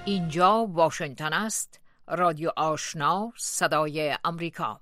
اینجا واشنگتن است، رادیو آشنا، صدای امریکا.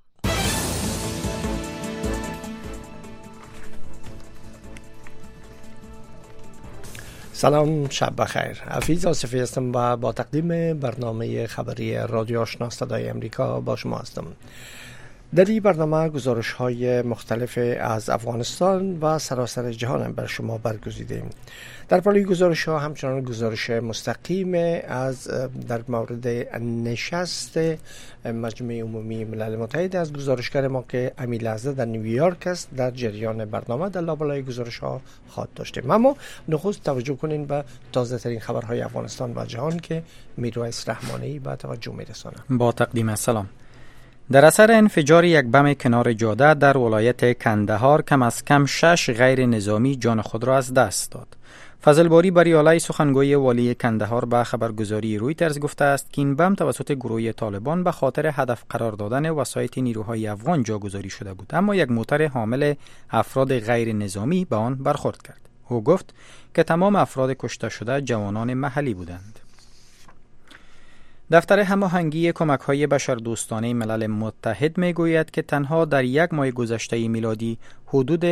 سلام، شب بخیر. حفیظ آصفی هستم و با تقدیم برنامه خبری رادیو آشنا صدای امریکا با شما هستم. در این برنامه گزارش‌های مختلف از افغانستان و سراسر جهان بر شما برگزیدیم. در پای گزارش‌ها همچنان گزارش مستقیم از در مورد نشست مجمع عمومی ملل متحد از گزارشگر ما که امی لحظه در نیویورک است در جریان برنامه در لابلای گزارش‌ها خواهد داشتیم. اما نخست توجه کنین به تازه ترین خبرهای افغانستان و جهان که میرویس رحمانی به توجه می‌رساند. با تقدیم سلام. در اثر انفجار یک بم کنار جاده در ولایت کندهار کم از کم 6 غیر نظامی جان خود را از دست داد. فضل باری بریالای سخنگوی والی کندهار به خبرگزاری رویترز گفته است که این بم توسط گروه طالبان به خاطر هدف قرار دادن وسایط نیروهای افغان جاگذاری شده بود، اما یک موتر حامل افراد غیر نظامی به آن برخورد کرد. او گفت که تمام افراد کشته شده جوانان محلی بودند. دفتر هماهنگی کمک‌های بشردوستانه ملل متحد می‌گوید که تنها در یک ماه گذشته میلادی حدود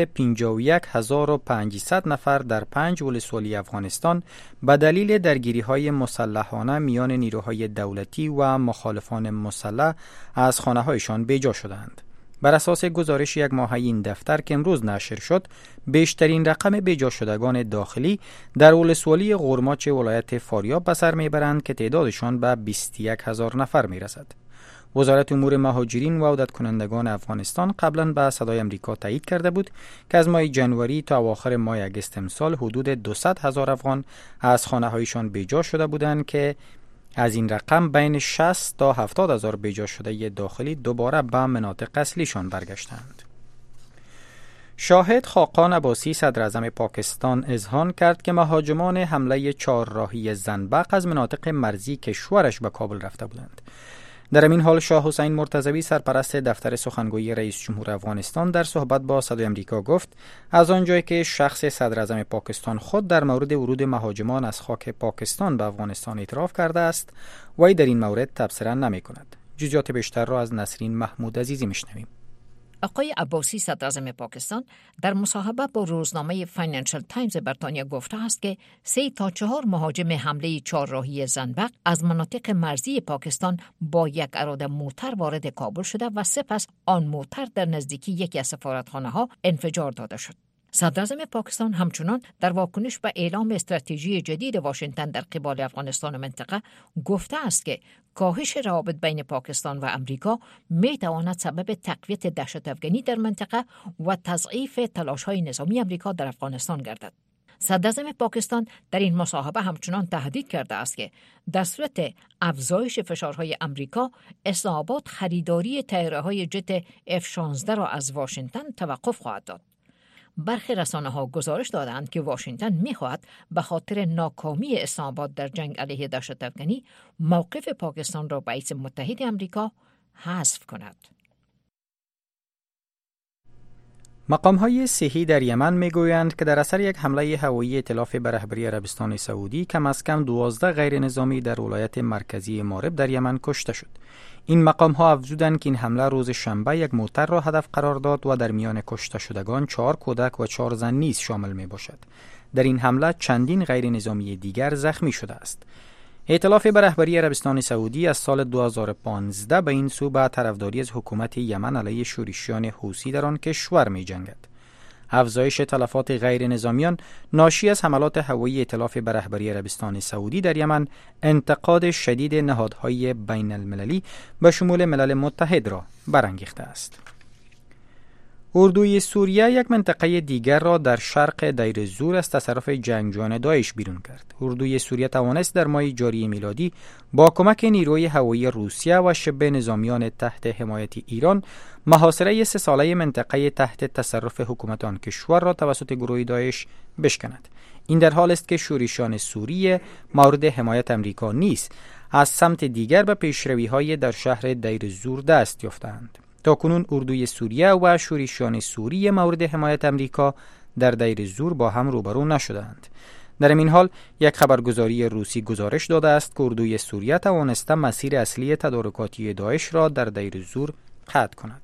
51500 نفر در 5 ولسوالی افغانستان به دلیل درگیری‌های مسلحانه میان نیروهای دولتی و مخالفان مسلح از خانه‌هایشان بیجا شدند. بر اساس گزارش یک ماهه این دفتر که امروز نشر شد، بیشترین رقم بیجا شدگان داخلی در ولسوالی غرماچ ولایت فاریاب به سر میبرند که تعدادشان به 21000 نفر میرسد. وزارت امور مهاجرین و عودت کنندگان افغانستان قبلا به صدای امریکا تایید کرده بود که از ماه جنوری تا اواخر ماه اگست امسال حدود 200,000 افغان از خانه‌هایشان بیجا شده بودند که از این رقم بین 60 تا 70,000 بیجا شده داخلی دوباره به مناطق اصلیشان برگشتند. شاهد خاقان عباسی صدر اعظم پاکستان اذعان کرد که مهاجمان حمله 4 راهی زنبق از مناطق مرزی کشورش به کابل رفته بودند. در این حال شاه حسین مرتضوی سرپرست دفتر سخنگوی رئیس جمهور افغانستان در صحبت با صدای امریکا گفت از آنجایی که شخص صدر اعظم پاکستان خود در مورد ورود مهاجمان از خاک پاکستان به افغانستان اعتراف کرده است، وی در این مورد تبصره نمی کند. جزئیات بیشتر را از نسرین محمود عزیزی میشنویم. آقای عباسی صدر اعظم پاکستان در مصاحبه با روزنامه فاینانشل تایمز بریتانیا گفته است که 3 تا 4 مهاجم حمله 4 راهی زنبق از مناطق مرزی پاکستان با یک اراده موتر وارد کابل شده و سپس آن موتر در نزدیکی یکی از سفارتخانه‌ها انفجار داده شد. صدر اعظم پاکستان همچنان در واکنش به اعلام استراتژی جدید واشنگتن در قبال افغانستان و منطقه گفته است که کاهش روابط بین پاکستان و امریکا می تواند سبب تقویت دهشت‌افکنی در منطقه و تضعیف تلاش‌های نظامی امریکا در افغانستان گردد. صدر اعظم پاکستان در این مصاحبه همچنان تهدید کرده است که در صورت افزایش فشارهای امریکا، اسلام آباد خریداری طیاره‌های جت F-16 را از واشنگتن توقف خواهد داد. برخی رسانه‌ها گزارش دادند که واشنگتن می‌خواهد به خاطر ناکامی اسلام آباد در جنگ علیه دهشت‌افکنی موقف پاکستان را به رئیس متحد آمریکا حذف کند. مقام‌های صحی در یمن می‌گویند که در اثر یک حمله هوایی ائتلاف به رهبری عربستان سعودی کم از کم 12 غیر نظامی در ولایت مرکزی مارب در یمن کشته شد. این مقام‌ها افزودند که این حمله روز شنبه یک موتر را هدف قرار داد و در میان کشته شدگان 4 کودک و 4 زن نیز شامل می‌باشد. در این حمله چندین غیر نظامی دیگر زخمی شده است. ائتلاف به رهبری عربستان سعودی از سال 2015 به این سو به طرفداری از حکومت یمن علیه شورشیان حوثی در آن کشور می‌جنگد. افزایش تلفات غیر نظامیان ناشی از حملات هوایی ائتلاف به رهبری عربستان سعودی در یمن انتقاد شدید نهادهای بین المللی به شمول ملل متحد را برانگیخته است. اردوی سوریه یک منطقه دیگر را در شرق دیر زور از تصرف جنگجویان داعش بیرون کرد. اردوی سوریه توانست در ماه جاری میلادی با کمک نیروی هوایی روسیه و شبه نظامیان تحت حمایت ایران محاصره 3 ساله منطقه تحت تصرف حکومت آن کشور را توسط گروه داعش بشکند. این در حال است که شورشیان سوریه مورد حمایت آمریکا نیز از سمت دیگر به پیشروی‌های در شهر دیر زور دست یافتند. تاکنون اردوی سوریه و شورشیان سوریه مورد حمایت آمریکا در دیر زور با هم روبرو نشدند. در این حال یک خبرگزاری روسی گزارش داده است که اردوی سوریه توانسته مسیر اصلی تدارکاتی داعش را در دیر زور قطع کند.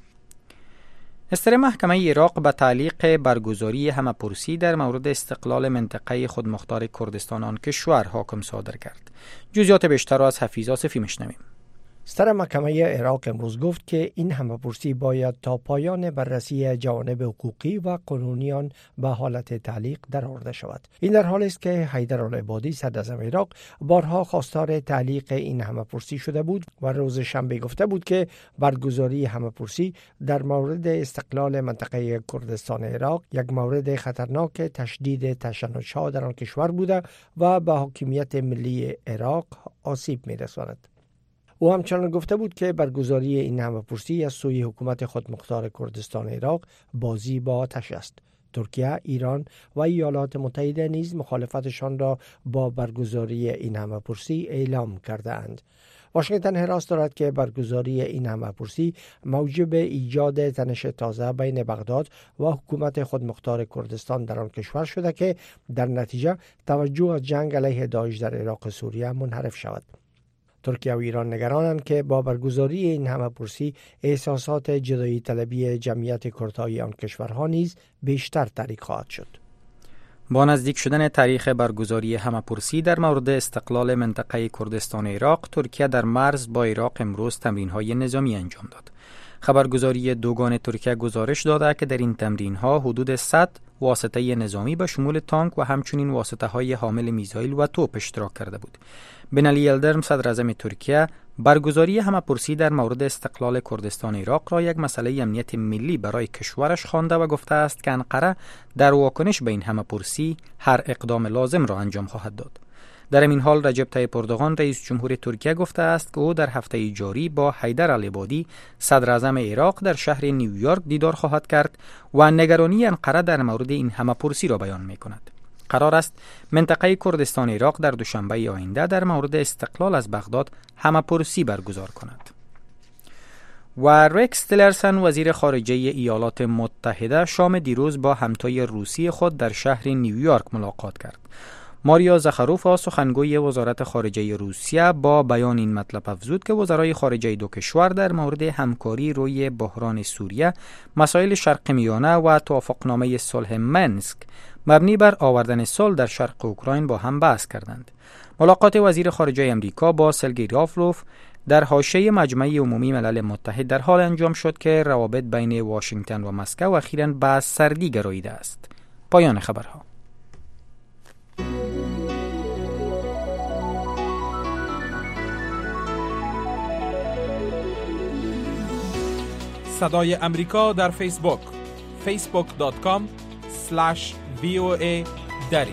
استر محکمه عراق به تعلیق برگزاری همه‌پرسی در مورد استقلال منطقه خودمختار کردستان آن کشور حکم صادر کرد. جزئیات بیشتر را از حفیظ آصفی میشنویم. استر محکمه عراق امروز گفت که این همه‌پرسی باید تا پایان بررسی جوانب حقوقی و قانونی آن به حالت تعلیق درآورده شود. این در حالی است که حیدرالعبادی صدراعظم عراق بارها خواستار تعلیق این همه‌پرسی شده بود و روز شنبه گفته بود که برگزاری همه‌پرسی در مورد استقلال منطقه کردستان عراق یک مورد خطرناک تشدید تشنج‌ها در آن کشور بوده و به حاکمیت ملی عراق آسیب می‌رساند. او همچنان گفته بود که برگزاری این همه‌پرسی از سوی حکومت خودمختار کردستان عراق بازی با آتش است. ترکیه، ایران و ایالات متحده نیز مخالفتشان را با برگزاری این همه‌پرسی اعلام کرده اند. واشنگتن حراس دارد که برگزاری این همه‌پرسی موجب ایجاد تنش تازه بین بغداد و حکومت خودمختار کردستان در آن کشور شده که در نتیجه توجه از جنگ علیه داعش در عراق و سوریه منحرف شود. ترکیه و ایران نگرانند که با برگزاری این همه‌پرسی احساسات جدایی طلبی جمعیت کردهای آن کشورها نیز بیشتر تحریک خواهد شد. با نزدیک شدن تاریخ برگزاری همه‌پرسی در مورد استقلال منطقه کردستان عراق، ترکیه در مرز با عراق امروز تمرین‌های نظامی انجام داد. خبرگزاری دوگانه ترکیه گزارش داده که در این تمرین‌ها حدود 100 واسطه نظامی به شمول تانک و همچنین واسطه‌های حامل میزایل و توپ اشتراک کرده بود. بنالی یلدرم صدراعظم ترکیه برگزاری همه‌پرسی در مورد استقلال کردستان عراق را یک مسئله امنیت ملی برای کشورش خوانده و گفته است که انقره در واکنش به این همه‌پرسی هر اقدام لازم را انجام خواهد داد. در این حال رجب طیب اردوغان رئیس جمهور ترکیه گفته است که او در هفته جاری با حیدرالعبادی صدراعظم عراق در شهر نیویورک دیدار خواهد کرد و نگرانی انقره در مورد این همه‌پرسی را بیان می‌کند. قرار است منطقه کردستان عراق در دوشنبه آینده در مورد استقلال از بغداد همه‌پرسی برگزار کند. و رکس تیلرسن وزیر خارجه ایالات متحده شام دیروز با همتای روسی خود در شهر نیویورک ملاقات کرد. ماریا زخاروفا سخنگوی وزارت خارجه روسیه با بیان این مطلب افزود که وزرای خارجه دو کشور در مورد همکاری روی بحران سوریه، مسائل شرق میانه و توافقنامه صلح منسک مبنی بر آوردن صلح در شرق اوکراین با هم بحث کردند. ملاقات وزیر خارجه امریکا با سرگئی لاوروف در حاشیه مجمع عمومی ملل متحد در حال انجام شد که روابط بین واشنگتن و مسکو اخیراً به سردی گراییده است. پایان خبرها. صدای امریکا در فیسبوک facebook.com/VOA دری.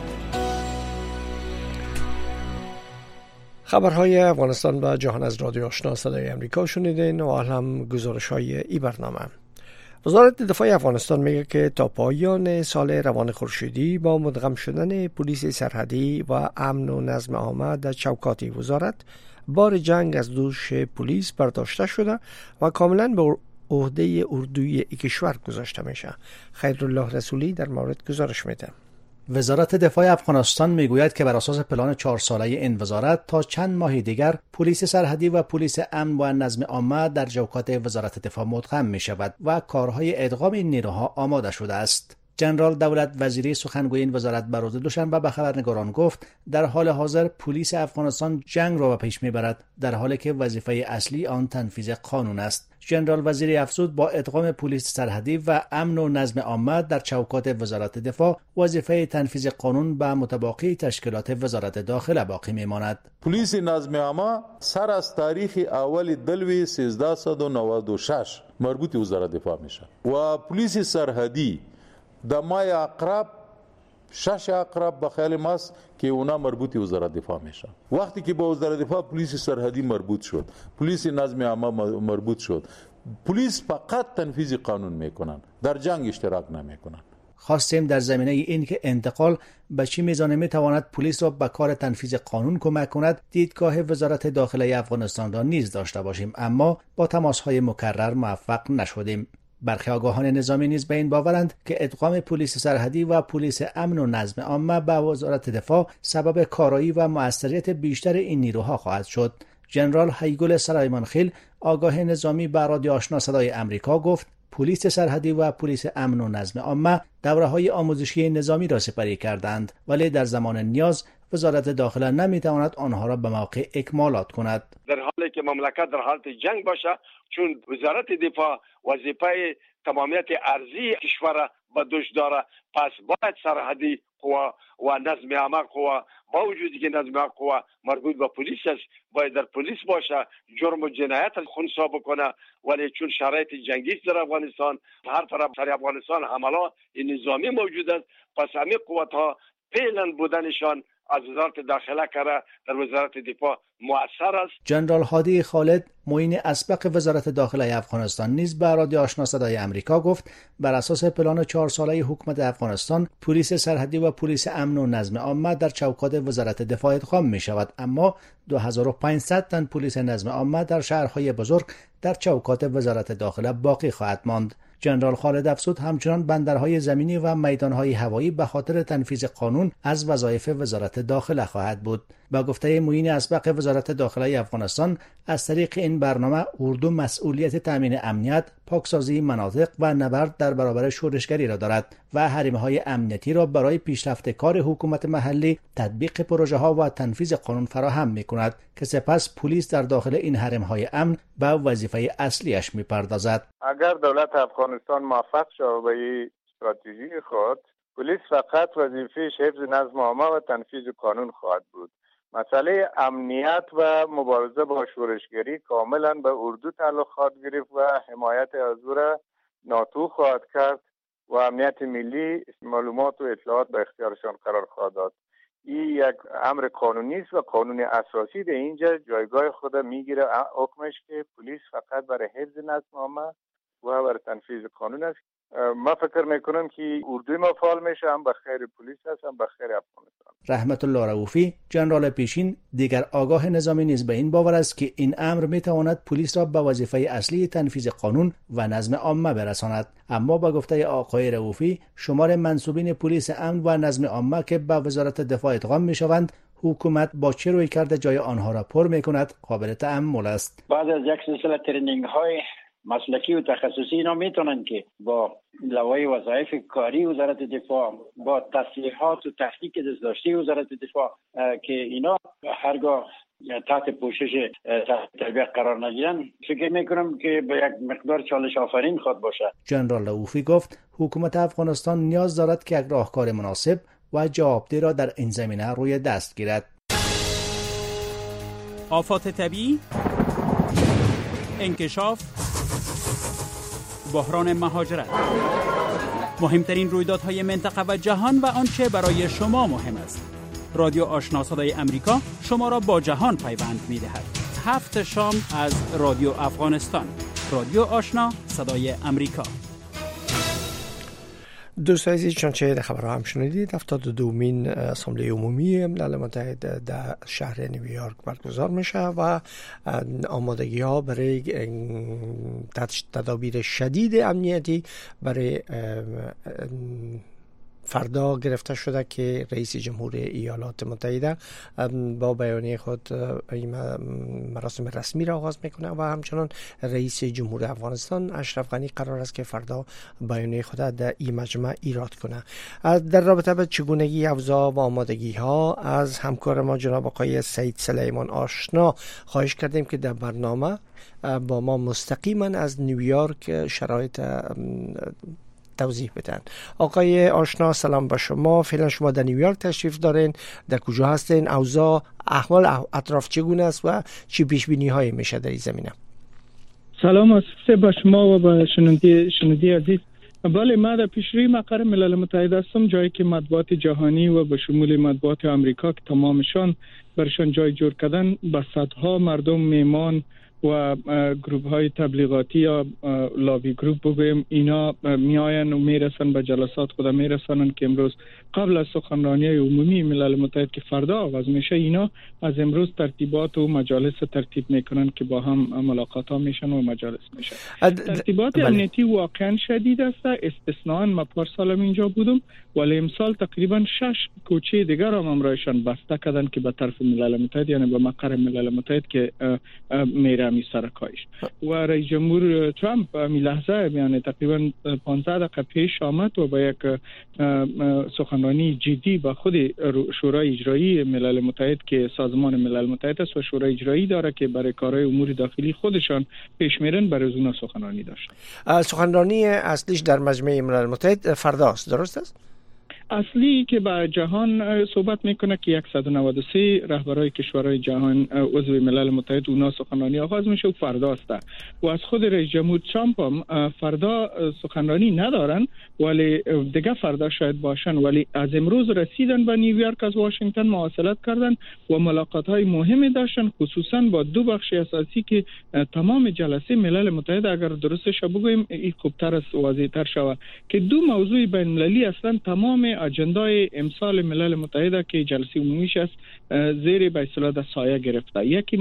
خبرهای افغانستان و جهان از رادیو آشنا صدای امریکا شنیدین و هم گزارش‌های این برنامه. وزارت دفاع افغانستان میگه که تا پایان سال روان خورشیدی با مدغم شدن پلیس سرحدی و امن و نظم عامه در چوکات وزارت بار جنگ از دوش پلیس برداشته شده و کاملا به عهده اردوی کشور گذاشته میشه. خیرالله رسولی در مورد گزارش میده. وزارت دفاع افغانستان میگوید که بر اساس پلان 4 ساله این وزارت تا چند ماه دیگر پلیس سرحدی و پلیس امن و نظم عامه در چوکات وزارت دفاع مدغم می شود و کارهای ادغام این نیروها آماده شده است. جنرال دولت وزیری سخنگوی این وزارت بر روز دوشنبه به خبرنگاران گفت در حال حاضر پلیس افغانستان جنگ را به پیش میبرد در حالی که وظیفه اصلی آن تنفیذ قانون است. جنرال وزیری افزود با ادغام پلیس سرحدی و امن و نظم عامه در چوکات وزارت دفاع وظیفه تنفیذ قانون به متباقی تشکیلات وزارت داخله باقی میماند. پلیس نظم عامه سر از تاریخ اول دلوی 1396 مربوط وزارت دفاع میشه و پلیس سرحدی در ماه اقرب 6 اقرب به خیال ماست که اونا مربوط وزارت دفاع میشن. وقتی که با وزارت دفاع پلیس سرحدی مربوط شد، پلیس نظم عامه مربوط شد، پلیس فقط تنفیذ قانون میکنن، در جنگ اشتراک نمیکنن. خواستیم در زمینه این که انتقال به چه میزان میتواند پلیس را به کار تنفیذ قانون کمک کند دیدگاه وزارت داخله افغانستان را نیز داشته باشیم، اما با تماس‌های مکرر موفق نشدیم. برخی آگاهان نظامی نیز به این باورند که ادغام پلیس سرحدی و پلیس امن و نظم عامه به وزارت دفاع سبب کارایی و موثریت بیشتر این نیروها خواهد شد. ژنرال هیگل سلیمانخیل آگاه نظامی به رادیو آشنا صدای امریکا گفت پلیس سرحدی و پلیس امن و نظم عامه دوره‌های آموزشی نظامی را سپری کردند، ولی در زمان نیاز وزارت داخله نمیتواند آنها را به موقع اکمالات کند. در حالی که مملکت در حالت جنگ باشه، چون وزارت دفاع وظیفه تمامیت ارضی کشور به دوش داره، پس باید سرحدی قوا و نظم عامه قوا با وجودی که نظم عامه قوا مربوط به پلیس است باید در پلیس باشه، جرم و جنایت خونسا بکنه، ولی چون شرایط جنگی است در افغانستان، هر طرف در افغانستان حملات نظامی موجود است، پس همین قوت ها فعلا بودنشان از وزارت داخله کرده در وزارت دفاع مؤثر است. جنرال هادی خالد معین اسبق وزارت داخله افغانستان نیز به رادیو آشنا صدای امریکا گفت بر اساس پلان 4 ساله حکومت افغانستان پلیس سرحدی و پلیس امن و نظم عامه در چوکات وزارت دفاع ادغام می شود، اما 2500 تن پلیس نظم عامه در شهرهای بزرگ در چوکات وزارت داخله باقی خواهد ماند. جنرال خالد افزود همچنان بندرهای زمینی و میدانهای هوایی به خاطر تنفیذ قانون از وظایف وزارت داخله خواهد بود. با گفته معین اسبق وزارت داخله افغانستان، از طریق این برنامه اردو مسئولیت تامین امنیت، پاکسازی مناطق و نبرد در برابر شورشگری را دارد و حرمه‌های امنیتی را برای پیشرفت کار حکومت محلی، تطبیق پروژه‌ها و تنفیذ قانون فراهم می‌کند که سپس پلیس در داخل این حرم‌های امن به وظیفه اصلیش می‌پردازد. اگر دولت افغانستان موفق شود به این استراتژی خود، پلیس فقط وظیفه‌اش حفظ نظم عامه و تنفیذ قانون خواهد بود. مسئله امنیت و مبارزه با شورشگری کاملا به اردو تعلق خواهد گرفت و حمایت از او را ناتو خواهد کرد و امنیت ملی معلومات و اطلاعات به اختیارشان قرار خواهد داد. این یک امر قانونی است و قانون اساسی در اینجا جایگاه خود میگیره، حکمش که پلیس فقط برای حفظ نظم عامه و برای تنفیذ قانون است. ما فکر میکنم که اردوی ما فعال میشه، هم به خیر پلیس است هم به خیر افغانستان. رحمت الله رؤوفی جنرال پیشین دیگر آگاه نظامی نیز به این باور است که این امر میتواند پلیس را به وظیفه اصلی تنفیذ قانون و نظم عامه برساند، اما با گفته آقای رؤوفی شمار منسوبین پلیس امن و نظم عامه که به وزارت دفاع ادغام میشوند حکومت با چه روی کرده جای آنها را پر میکند قابل تأمل است. بعد از یک سلسله ترینینگ های مسلکی و تخصصی اینا میتونن که با لوای وظایف کاری وزارت دفاع، با تصریحات و تحقیق دستداشتی وزارت دفاع که اینا هرگاه تحت پوشش تربیت قرار نگیرن، فکر میکنم که به یک مقدار چالش آفرین خواهد باشد. جنرال رؤوفی گفت حکومت افغانستان نیاز دارد که یک راهکار مناسب و جوابدeh را در این زمینه روی دست گیرد. آفات طبیعی، انکشاف، بحران مهاجرت، مهمترین رویدادهای منطقه و جهان و آنچه برای شما مهم است. رادیو آشنا صدای امریکا شما را با جهان پیوند می‌دهد. 7 شام از رادیو افغانستان. رادیو آشنا صدای امریکا. دوستان عزیز، چنانچه در خبرها هم شنیدید 72مین اسامبله عمومی ملل متحد در شهر نیویورک برگزار میشه و آمادگی ها برای تدابیر شدید امنیتی برای فردا گرفته شده که رئیس جمهور ایالات متحده با بیانیه خود این مراسم رسمی را آغاز میکنه و همچنان رئیس جمهور افغانستان اشرف غنی قرار است که فردا بیانیه خود در این مجمع ایراد کنه. در رابطه با چگونگی اوضاع و آمادگی ها از همکار ما جناب آقای سید سلیمان آشنا خواهش کردیم که در برنامه با ما مستقیما از نیویورک شرایط توضیح بدن. آقای آشنا سلام با شما. فعلا شما در نیویورک تشریف دارین، در کجا هستین؟ اوضاع احوال اطراف چگونه است و چی پیش بینی هایی میشه در این زمینه؟ سلام است با شما و با شنونده عزیز. بله، ما در پیشروی مقر ملل متحد هستم، جایی که مطبوعات جهانی و به شمول مطبوعات آمریکا که تمامشان برشان جای جور کردن، به صدها مردم میمان و گروه های تبلیغاتی یا لابی گروپ بگویم اینا میآین و میرسن به جلسات خود میرسنن که امروز قبل از سخنرانی عمومی ملل متحد که فردا آغاز میشه اینا از امروز ترتیبات و مجالس ترتیب میکنن که با هم ملاقات ها میشن و مجالس میشن. ترتیبات امنیتی واقعا شدید است. استثناء من پارسال اینجا بودم ولی امسال تقریبا 6 کوچه دیگر هم امرایشان بسته کردن که به طرف ملل متحد یعنی به مقر ملل متحد که میره می سرکایش و رئیس جمهور ترامپ می لحظه یعنی تقریبا 15 دقیقه پیش آمد و با یک سخنرانی جدی با خود شورای اجرایی ملل متحد که سازمان ملل متحد است و شورای اجرایی داره که برای کارهای امور داخلی خودشان پیش میرن برای اون سخنرانی داشت. سخنرانی اصلیش در مجمع ملل متحد فرداست، درست است؟ اصلی که با جهان صحبت میکنه که 193 رهبرای کشورهای جهان عضو ملل متحد اونا سخنرانی آغاز میشه و فردا است و از خود رئیس جمهور ترامپ هم فردا سخنرانی ندارن ولی دیگه فردا شاید باشن ولی از امروز رسیدن به نیویورک از واشنگتن مواصلت کردن و ملاقات های مهمی داشتن خصوصا با دو بخش اساسی که تمام جلسه ملل متحد اگر درستش بگویم این خوبتر است واضح‌تر شود که دو موضوع بین المللی اصلا تمام اجندای امسال ملل متحد که جلسه عمومیش است زیر به اصطلاح سایه گرفته. یکی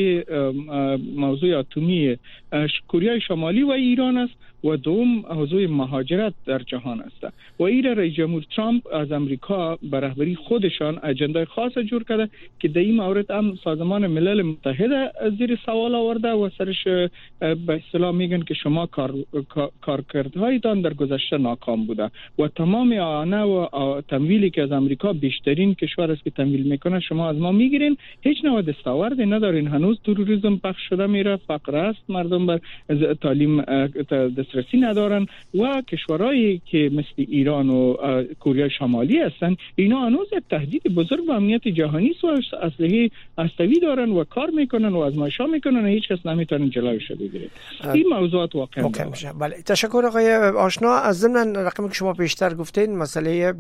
موضوع اتمی کره شمالی و ایران است و دوم موضوع مهاجرت در جهان است و این رئیس جمهور ترامپ از امریکا به رهبری خودشان اجندای خاص جور کرده که در این مورد هم سازمان ملل متحد زیر سوال آورده و سرش به اصطلاح میگن که شما کارکردهایتان در گذشته ناکام بوده و تمام اعانه و تمویلی که از امریکا بیشترین کشور است که تمویل میکنه شما از ما میگیرین، هیچ نوع دستاوردی ندارین، هنوز تروریسم پخش شده میره، فقر است، مردم بر تعلیم دسترسی ندارن و کشورهایی که مثل ایران و کره شمالی هستن اینا هنوز یک تهدید بزرگ به امنیت جهانی و اسلحه هسته‌ای دارن و کار میکنن و آزمایش‌ها میکنن و هیچ کس نمیتونه جلویش بگیره. این موضوعات واقعا بله. تشکر آقای آشنا. از ضمن رقمی که شما پیشتر گفتین مسئله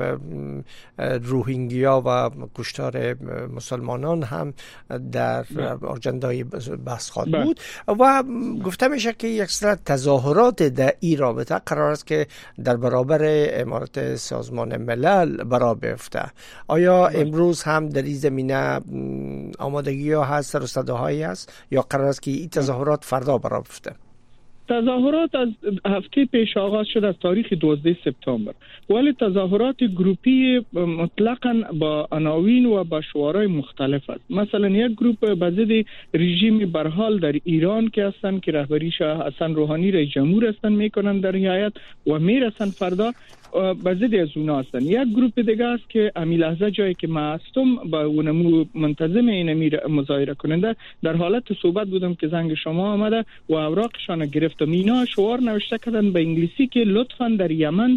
روهینگیا و کشتار مسلمانان هم در اجندای بحث خواهد بود و گفته میشه که یک سری تظاهرات در این رابطه قرار است که در برابر امارت سازمان ملل برا بیفته. آیا امروز هم در این زمینه آمادگی ها هست، سر و صداهایی هست یا قرار است که این تظاهرات فردا برا بیفته؟ تظاهرات از هفته پیش آغاز شد از تاریخ 12 سپتامبر ولی تظاهرات گروپی مطلقاً با عناوین و با شعارهای مختلف است. مثلا یک گروپ به ضد رژیم برحال در ایران که هستند که رهبریش حسن روحانی رئیس جمهور هستند میکنن در هیئت و میرسن فردا به ضد از اونا هستن. یک گروپ دیگه است که امی لحظه جایی که ما هستم با اونمو منتظم این مظاهره کننده در حالت صحبت بودم که زنگ شما آمده و اوراقشان گرفتم. اینا شعار نوشته کردن به انگلیسی که لطفاً در یمن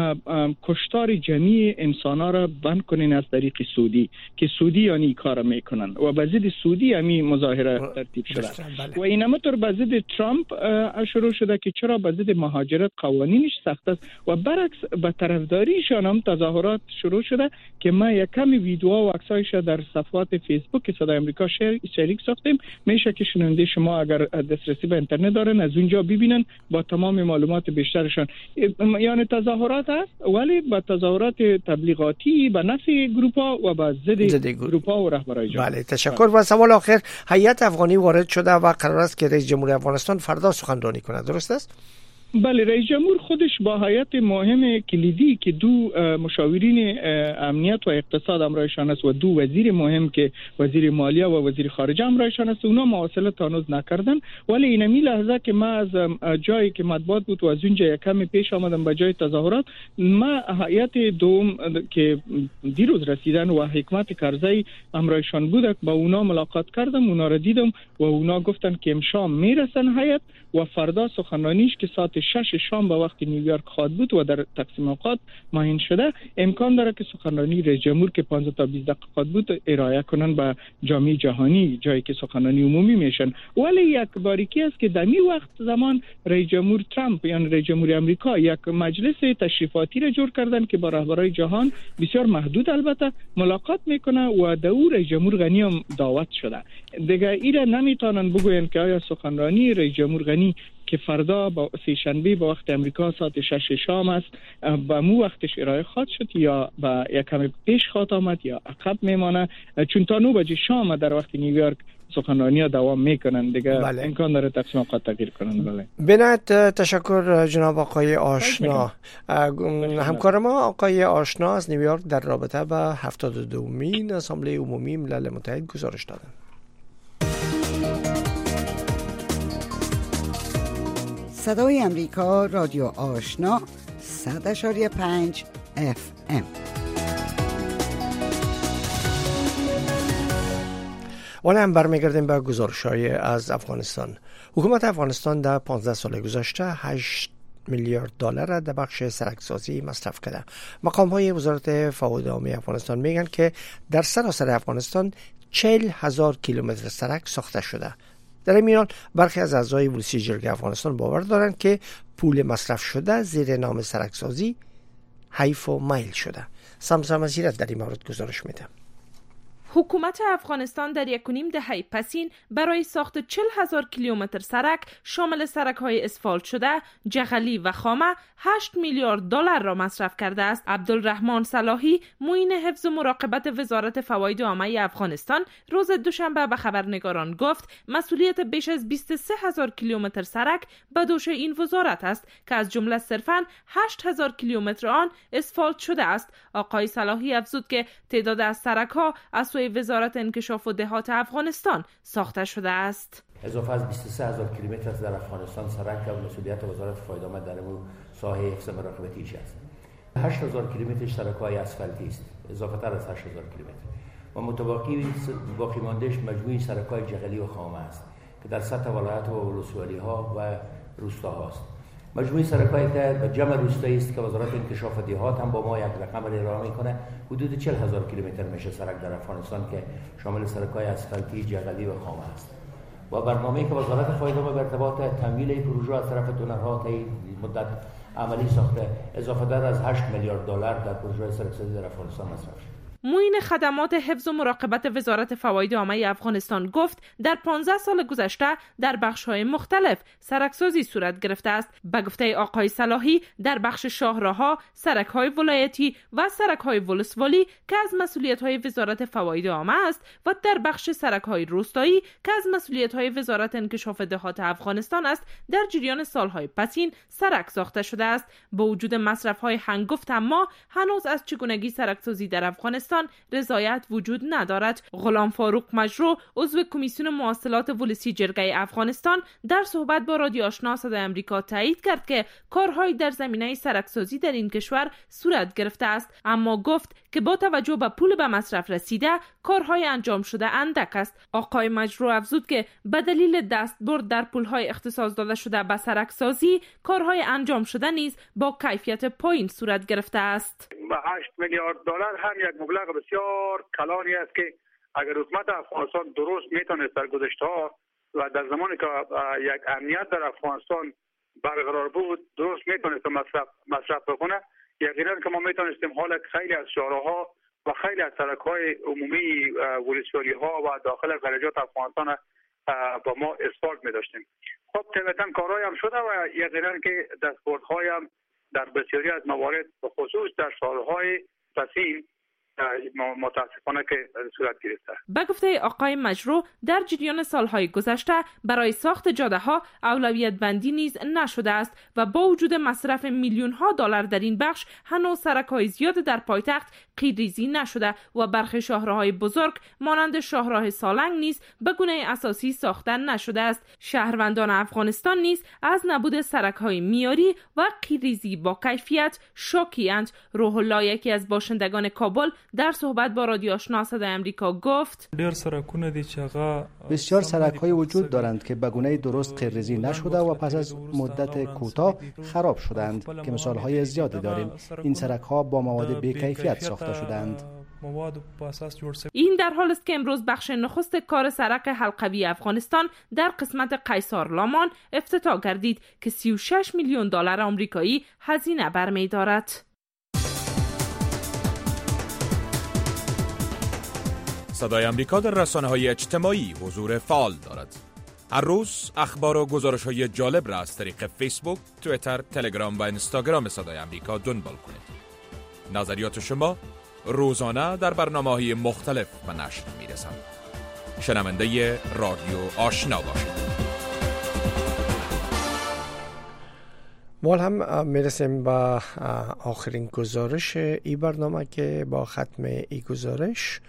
کشتار جمعی انسانا را بند کنین از طریق سعودی که سعودی یعنی کار میکنن و به ضد سعودی امی مظاهره ترتیب شده و این همطور به ضد ترامپ شروع شده که چرا به ضد مهاجرت قوانینش سخت است و برعکس به طرفداریشان هم تظاهرات شروع شده که ما یک کمی ویدیوها و عکسایش در صفحات فیسبوک صدای آمریکا شریک ساختیم. میشه که شنونده شما اگر دسترسی به اینترنت دارن از اونجا ببینن با تمام معلومات بیشترشان. یعنی تظاهرات است ولی با تظاهرات تبلیغاتی به نفع گروپ‌ها و به ضد گروپ‌ها و رهبرای جمهوری. بله تشکر. و سوال آخر، هیئت افغانی وارد شده و قرار است که رئیس جمهور افغانستان فردا سخنرانی کنه، درست است؟ بله، رئیس جمهور خودش با هیئت مهم کلیدی که دو مشاورین امنیت و اقتصاد همراهشان است و دو وزیر مهم که وزیر مالیه و وزیر خارجه همراهشان است اونا مواصلات هنوز نکردن ولی اینمی لحظه که ما از جایی که مطبوعات بود و از اونجا یکم پیش آمدم به جای تظاهرات ما هیئت دوم که دیروز رسیدن و حکمت کرزی همراهشان بود با اونا ملاقات کردم، اونا را دیدم و اونا گفتن که امشام میرسن هیئت و فردا سخنرانیش که ساعت 6 شام به وقت نیویورک خواهد بود و در تقسیم اوقات معین شده، امکان داره که سخنرانی رئیس جمهور که 15 تا 20 دقیقه خواهد بود ارائه کنن به جامعه جهانی، جایی که سخنرانی عمومی میشن. ولی یک باریکی است که در می وقت زمان رئیس جمهور ترامپ یعنی رئیس جمهور آمریکا یک مجلس تشریفاتی را جور کردن که با رهبران جهان بسیار محدود البته ملاقات میکنه و در او رئیس جمهور غنی هم دعوت شده. دیگه ایره نمیتونن بگوین که آیا سخنرانی رئیس جمهور غنی که فردا با سه‌شنبه با وقت امریکا ساعت 6 شام است با مو وقتش ارائه خواهد شد یا با یک کمی پیش خواهد آمد یا عقب میمانه، چون تا 9 بجه شام در وقت نیویورک سخنرانی ها دوام میکنن دیگه. بله. امکان داره تقسیم اوقات تغییر کنن. بله. بنت تشکر جناب آقای آشنا. همکار ما آقای آشنا از نیویورک در رابطه با 72مین اسامبله عمومی ملل متحد گزارش دادن. صدای امریکا رادیو آشنا 100.5 FM. حالا هم برمیگردیم به گزارش‌های از افغانستان. حکومت افغانستان در 15 سال گذشته 8 میلیارد دلار را در بخش سرکسازی مصرف کرده. مقام‌های وزارت فواد عامه افغانستان میگن که در سراسر افغانستان 40,000 کیلومتر سرک ساخته شده. در این میان برخی از اعضای ولسی جرگه افغانستان باور دارند که پول مصرف شده زیر نام سرکسازی حیف و میل شده. سمسم مسیرت در این مورد گزارش میده. حکومت افغانستان در 1.5 دهه پسین برای ساخت 40,000 کیلومتر سرک شامل سرک‌های اسفالت شده، جغلی و خامه 8 میلیارد دلار را مصرف کرده است. عبدالرحمن صلاحی، معین حفظ و مراقبت وزارت فواید عامه افغانستان، روز دوشنبه به خبرنگاران گفت مسئولیت بیش از 23,000 کیلومتر سرک به دوش این وزارت است که از جمله صرفاً 8,000 کیلومتر آن اسفالت شده است. آقای صلاحی افزود که تعداد از سرک‌ها از وزارت انکشاف و دهات افغانستان ساخته شده است. اضافه از 23,000 کیلومتر در افغانستان سرک که مسئولیت وزارت فواید عامه در ساحه حفظ مراقبتی است. 8,000 کیلومتر سرک‌های اسفالتی است، اضافه تر از 8,000 کیلومتر. و متبقی باقی ماندهش مجموعی سرک‌های جغلی و خامه است که در سطح ولایت و ولسوالی‌ها و روستاها است. مجموعی سرک‌هایی که به جمع روستایی است که وزارت انکشاف و دهات هم با ما یک رقم ارائه میکنه، حدود 40,000 کیلومتر میشه سرک در افغانستان که شامل سرک‌های اسفالتی، جغلی و خامه است. و برنامه‌ای که وزارت فواید عامه به ارتباط تمویل این پروژه از طرف دونرها تا این مدت عملی ساخته، اضافه تر از 8 میلیارد دلار در پروژه سرک‌سازی در افغانستان مصرف شد. معین خدمات حفظ و مراقبت وزارت فواید عامه افغانستان گفت در 15 سال گذشته در بخش‌های مختلف سرکسازی صورت گرفته است. به گفته آقای صلاحی در بخش شاهراه‌ها، سرک‌های ولایتی و سرک‌های ولسوالی که از مسئولیت‌های وزارت فواید عامه است و در بخش سرک‌های روستایی که از مسئولیت‌های وزارت انکشاف دهات افغانستان است، در جریان سال‌های پسین سرک ساخته شده است. با وجود مصرف‌های هنگفت اما هنوز از چگونگی سرکسازی در افغانستان رضایت وجود ندارد. غلام فاروق مجرو، عضو کمیسیون مواصلات ولسی جرگه افغانستان، در صحبت با رادیو آشنا صدای امریکا تایید کرد که کارهای در زمینه سرکسازی در این کشور صورت گرفته است، اما گفت که با توجه به پول به مصرف رسیده کارهای انجام شده اندک است. آقای مجرو افزود که به دلیل دستبرد در پولهای اختصاص داده شده به سرکسازی کارهای انجام شده نیز با کیفیت پایین صورت گرفته است. 8 میلیارد دلار هم یک مبلغ بسیار کلانی است که اگر حکومت افغانستان درست میتونست در گذشته‌ها و در زمانی که یک امنیت در افغانستان برقرار بود درست میتونست مصرف بکنه، یقینا که ما میتونستیم حالا خیلی از شهرها و خیلی از سرک‌های عمومی ولسوالی‌ها و داخل خارجات افغانستان با ما اسفالت می‌داشتیم. خب طبعاً کارهای هم شده و یقینا که دستبردهای هم در بسیاری از موارد به خصوص در سالهای پسین متاسفانه که صورت گرفته. به گفته آقای مجرو در جریان سالهای گذشته برای ساخت جاده‌ها اولویت بندی نیز نشده است و با وجود مصرف میلیون ها دلار در این بخش هنوز سرک‌های زیاد در پایتخت قیریزی نشده و برخی شاهراهای بزرگ مانند شاهراه سالنگ نیز به گونه اساسی ساخته نشده است. شهروندان افغانستان نیز از نبود سرک‌های معیاری و قیریزی با کیفیت شوکی اند. روح الله، یکی از باشندگان کابل، در صحبت صحبت با رادیو آشنا صدای امریکا گفت بسیار سرک‌های وجود دارند که به گونه درست قیرریزی نشده و پس از مدت کوتاه خراب شدند که مثال‌های زیادی داریم. این سرک‌ها با مواد بی‌کیفیت ساخته شدند. این در حال است که امروز بخش نخست کار سرک حلقوی افغانستان در قسمت قیصار لامان افتتاح گردید که 36 میلیون دلار آمریکایی هزینه برمی دارد. صدای امریکا در رسانه‌های اجتماعی حضور فعال دارد. هر روز اخبار و گزارش‌های جالب را از طریق فیسبوک، توییتر، تلگرام و اینستاگرام صدای امریکا دنبال کنید. نظریات شما روزانه در برنامه‌های مختلف به نشر می‌رسند. شنونده رادیو آشنا باشید. ما هم میرسیم به آخرین گزارش ای برنامه که با ختم ای گزارش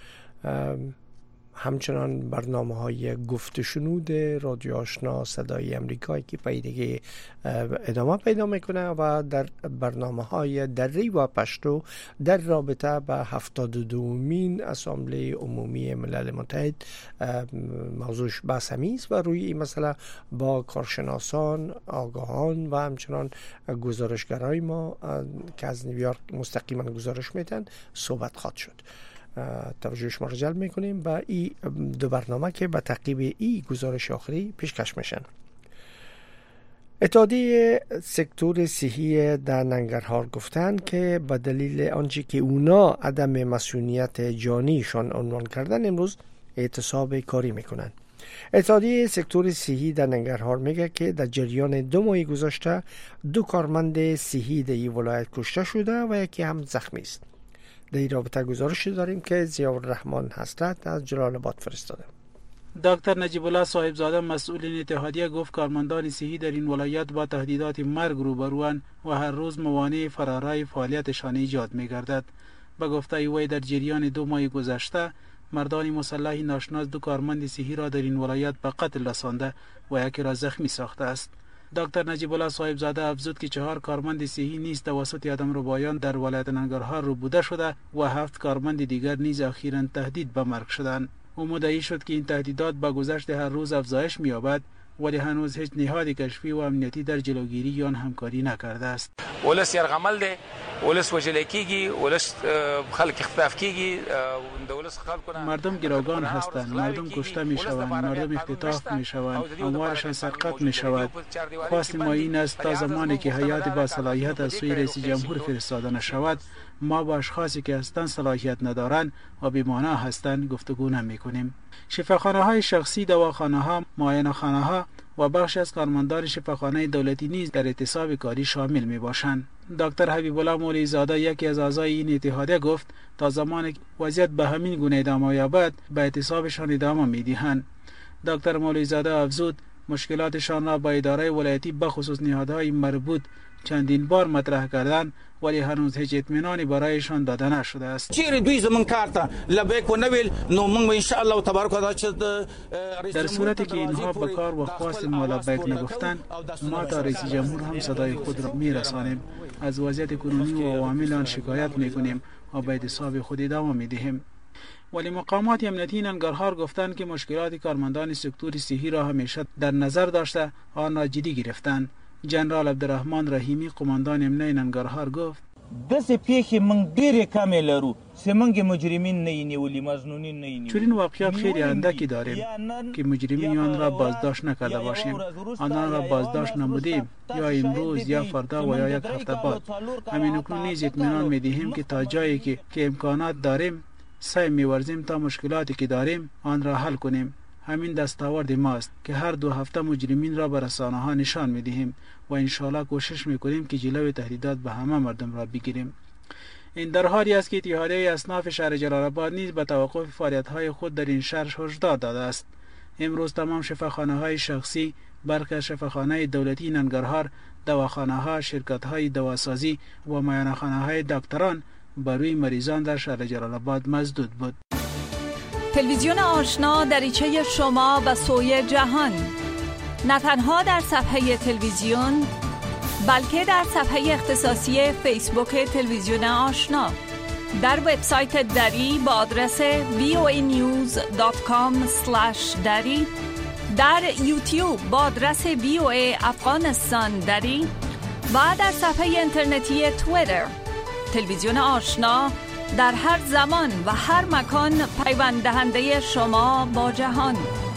همچنان برنامه‌های گفت شنود رادیو آشنا صدای امریکا که پیدگی ادامه پیدا میکنه و در برنامه‌های دری و پشتو در رابطه به 72مین اسامبله عمومی ملل متحد موضوعش بحث‌آمیز است و روی این مسئله با کارشناسان، آگاهان و همچنان گزارشگرای ما که از نیویورک مستقیما گزارش میدن صحبت خواهد شد. توجه شما را جلب میکنیم به این دو برنامه که به تعقیب این گزارش آخری پیشکش میشن. اتحادیه سکتور صحی در ننگرهار گفتند که به دلیل آنچه که اونا عدم مسئولیت جانیشان عنوان کردن امروز اعتصاب کاری میکنن. اتحادیه سکتور صحی در ننگرهار میگه که در جریان 2 ماه گذشته 2 کارمند صحی در این ولایت کشته شده و یکی هم زخمی است. در این رابطه گزارش داریم که ضیاءالرحمن حضرت از جلال آباد فرستاده. دکتر نجیب الله صاحبزاده مسئول این اتحادیه گفت کارمندان صحی در این ولایت با تهدیدات مرگ روبروان و هر روز موانع فرارای فعالیتشان ایجاد می‌گردد. به گفته وی در جریان 2 ماه گذشته مردان مسلح ناشناس 2 کارمند صحی را در این ولایت به قتل رسانده و یکی را زخمی ساخته است. دکتر نجیب الله صاحبزاده افزود که 4 کارمند صحی نیز توسط آدمربایان در ولایت ننگرهار ربوده شده و 7 کارمند دیگر نیز اخیراً تهدید به مرگ شدند. او مدعی شد که این تهدیدات با گذشت هر روز افزایش می‌یابد ولی هنوز هیچ نهاد کشفی و امنیتی در جلوگیری آن همکاری نکرده است. ولس یرغمل ده، ولس وجل کیږي، ولس خلک اختطاف کیږي، ولس خلک مردم گروگان هستند، مردم کشته میشوند، مردم اختطاف میشوند، اموالشان سرقت میشود. خواست ما این است تا زمانی که هیئت با صلاحیت از سوی رئیس جمهور فرستاده نشود ما با اشخاصی که هستند صلاحیت ندارند و بی‌معنی هستند گفتگو نمی‌کنیم. شفاخانه‌های شخصی، دواخانه‌ها، معاینه‌خانه‌ها و بخش از کارمندان شفاخانه دولتی نیز در اعتصاب کاری شامل می‌باشند. دکتر حبیب الله مولوی زاده یکی از اعضای این اتحادیه گفت تا زمانی که وضعیت به همین گونه ادامه یابد به اعتصابشان ادامه می‌دهند. دکتر مولوی زاده افزود مشکلاتشان را با اداره ولایتی به خصوص نهادهای مربوط چندین بار مطرح کردند ولی هنوز هیچ اطمینانی برایشان داده نشده است. چیرې دوی زمون کارته لبیک و نویل نو موږ ان شاء الله تبارک و تعالی در صورتی که اینها به کار و خواست ما لبیک نگفتند ما تا رئیس جمهور هم صدای خود را میرسانیم. از وضعیت کنونی و عوامل آن شکایت میکنیم و به اعتصاب خود ادامه میدهیم. ولی مقامات امنیتی ننگرهار گفتند که مشکلات کارمندان سکتور صحی را همیشه در نظر داشته آن را جدی گرفتند. جنرال عبدالرحمن رحیمی قماندان امنیتی ننگرهار گفت داسې پیښې موږ ډېرې کمې لرو چې موږ مجرمین نه نیولي، مظنونین نه نیولي. چنین واقعیت خیلی اندکی داریم که مجرمین آن را بازداشت نکرده باشیم. آنان را بازداشت نمودیم یا امروز یا فردا و یا یک هفته بعد. همین اکنون نیز اطمینان می‌دهیم که تا جایی که امکانات داریم سعی می‌ورزیم تا مشکلاتی که داریم آن را حل کنیم. همین دستاورد ماست که هر 2 هفته مجرمین را به رسانه‌ها نشان می‌دهیم و انشاءالله کوشش می‌کنیم که جلوی تهدیدات به همه مردم را بگیریم. این در حالی است که اتحادیه اصناف شهر جلال آباد نیز به توقف فعالیت‌های خود در این شهر هشدار داده است. امروز تمام شفاخانه‌های شخصی، برخی از شفاخانه‌های دولتی ننگرهار، دواخانه‌ها، شرکت‌های دواسازی و معاینه‌خانه‌های دکتران بر روی مریضان در شهر جلال آباد مسدود بود. تلویزیون آشنا دریچه شما به سوی جهان، نه تنها در صفحه تلویزیون بلکه در صفحه اختصاصی فیسبوک تلویزیون آشنا. در وبسایت دری با آدرس voanews.com/dari، در یوتیوب با آدرس VOA افغانستان دری و در صفحه اینترنتی توییتر. تلویزیون آشنا در هر زمان و هر مکان پیوند دهنده شما با جهان.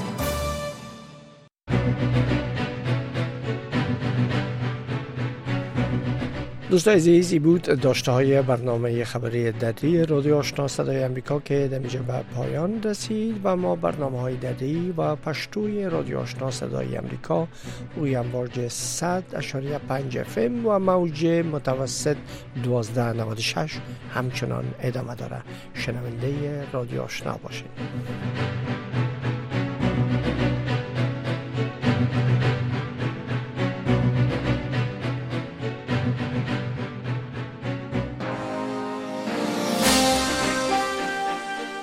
دوستان عزیزی بود داشته های برنامه خبری دری رادیو آشنا صدای امریکا که در اینجا به پایان رسید و ما برنامه های دری و پشتوی رادیو آشنا صدای امریکا روی امواج 100.5 FM و موج متوسط 1296 همچنان ادامه داره. شنونده رادیو آشنا باشید.